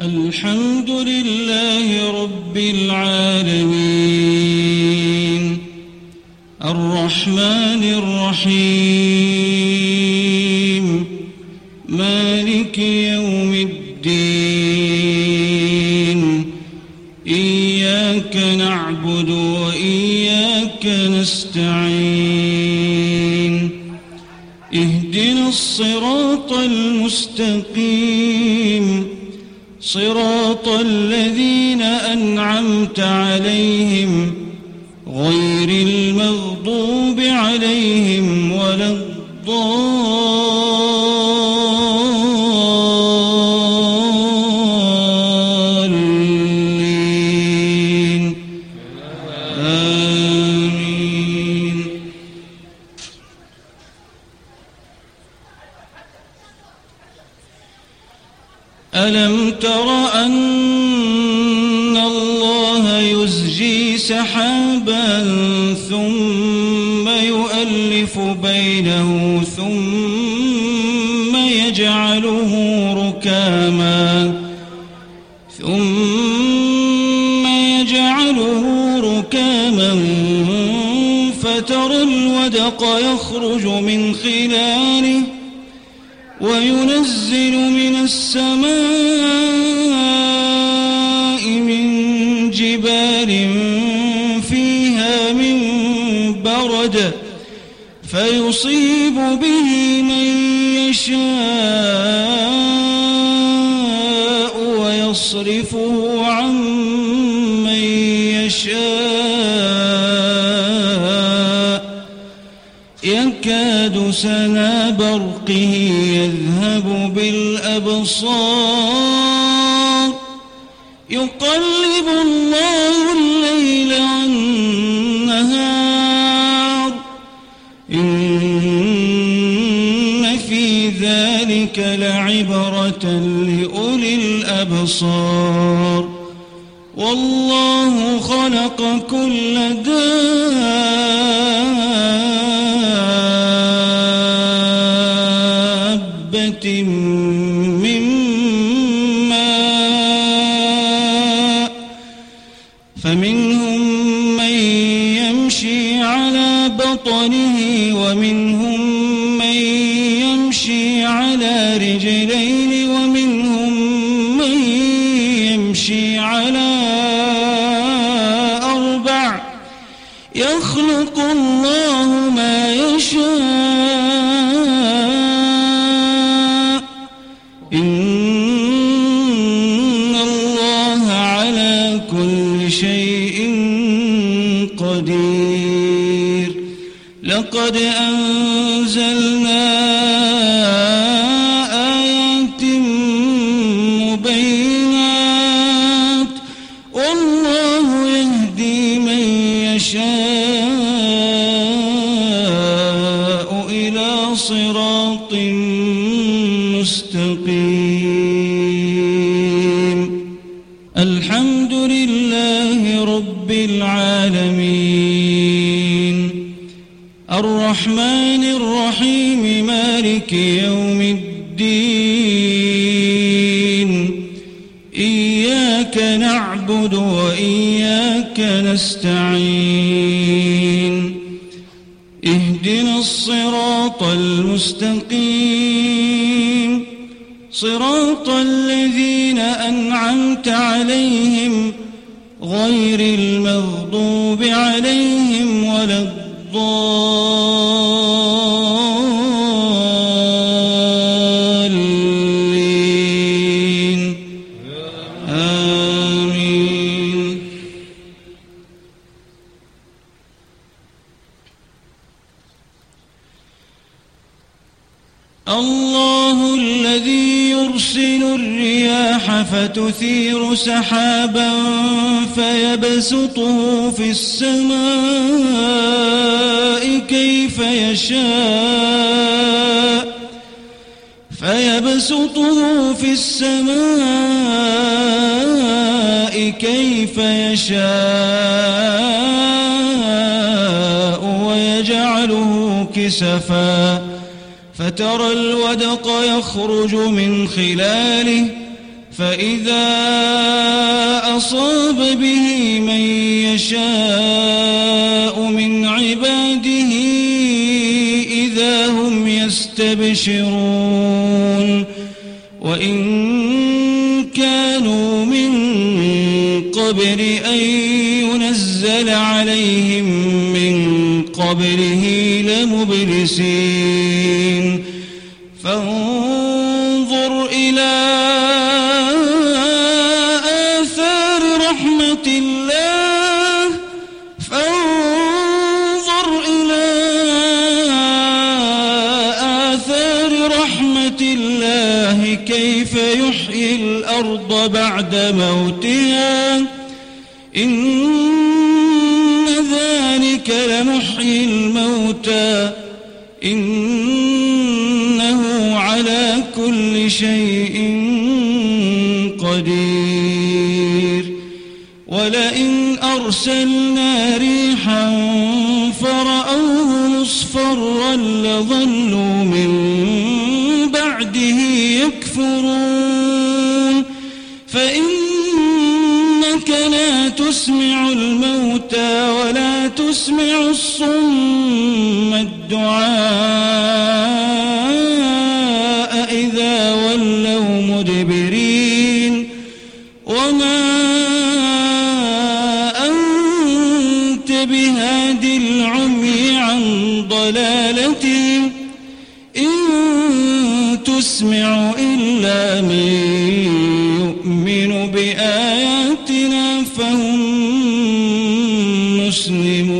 الحمد لله رب العالمين الرحمن الرحيم مالك يوم الدين إياك نعبد وإياك نستعين اهدنا الصراط المستقيم صراط الذين أنعمت عليهم غير المغضوب عليهم ولا الضالين آمين. ألم تر أن الله يزجي سحابا ثم يؤلف بينه ثم يجعله ركاما فترى الودق يخرج من خلاله وينزل من السماء من جبال فيها من برد فيصيب به من يشاء ويصرفه عن من يشاء يكاد سنا برقه يذهب بالأبصار يقلب الله الليل والنهار إن في ذلك لعبرة لأولي الأبصار والله خلق كل دابة من ماء فمنهم من يمشي على بطنه ومنهم من يمشي على رجلين ومنهم من يمشي على أربع يخلق الله ما يشاء إن الله على كل شيء قدير. لقد أنزلنا آيات مبينات والله يهدي من يشاء إلى صراط مستقيم. الحمد لله رب العالمين الرحمن الرحيم مالك يوم الدين إياك نعبد وإياك نستعين اهدنا الصراط المستقيم صراط الذين أنعمت عليهم غير المغضوب عليهم ولا الضالين آمين. الله الذي يرسل الرياح فتثير سحابا فيبسطه في السماء كيف يشاء ويجعله كسفا فترى الودق يخرج من خلاله فإذا أصاب به من يشاء من عباده إذا هم يستبشرون وإن كانوا من قبل أن ينزل عليهم من قبله لمبلسين فانظر إلى آثار رحمة الله كيف يحيي الأرض بعد موتها إن ذلك لمحيي الموتى إنه على كل شيء قدير ولئن أرسلنا ريحا فرأوه مصفرا لظلوا من بعده يكفرون فإنك لا تسمع الموتى ولا تسمع الصم الدعاء إذا ولوا مدبرين وما أنت بهاد العمي عن ضلالتهم إن تسمع إلا من يؤمن بآياتنا فهم مسلمون